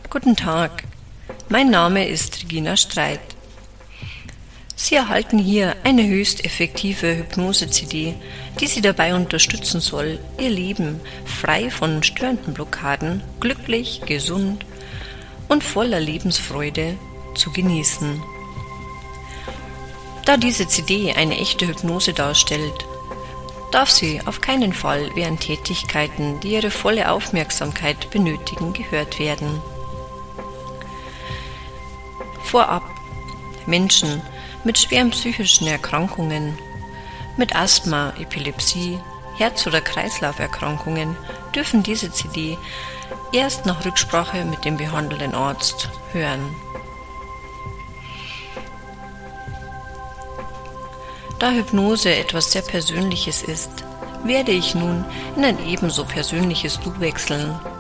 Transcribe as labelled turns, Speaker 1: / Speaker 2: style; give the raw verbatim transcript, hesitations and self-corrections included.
Speaker 1: Guten Tag, mein Name ist Regina Streit. Sie erhalten hier eine höchst effektive Hypnose-C D, die Sie dabei unterstützen soll, Ihr Leben frei von störenden Blockaden, glücklich, gesund und voller Lebensfreude zu genießen. Da diese C D eine echte Hypnose darstellt, darf sie auf keinen Fall während Tätigkeiten, die Ihre volle Aufmerksamkeit benötigen, gehört werden. Vorab: Menschen mit schweren psychischen Erkrankungen, mit Asthma, Epilepsie, Herz- oder Kreislauferkrankungen dürfen diese C D erst nach Rücksprache mit dem behandelnden Arzt hören. Da Hypnose etwas sehr Persönliches ist, werde ich nun in ein ebenso persönliches Du wechseln.